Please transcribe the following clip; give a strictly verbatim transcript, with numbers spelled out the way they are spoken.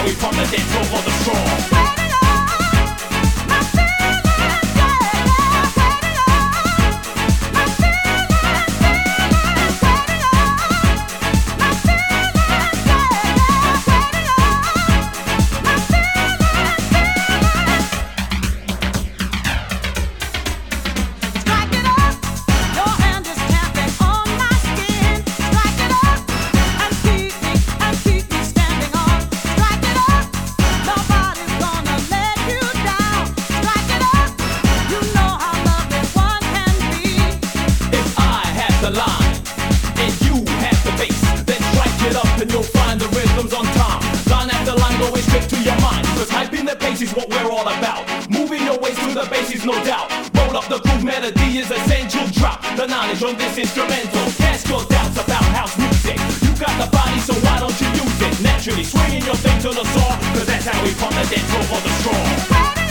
how we pump the dance floor for the strong. What we're all about, moving your ways to the bases, no doubt. Roll up the groove, melody is essential. Drop the knowledge on this instrumental. Cast your doubts about house music. You got the body, so why don't you use it? Naturally, swinging your thing to the song, cause that's how we pump the dance floor for the strong.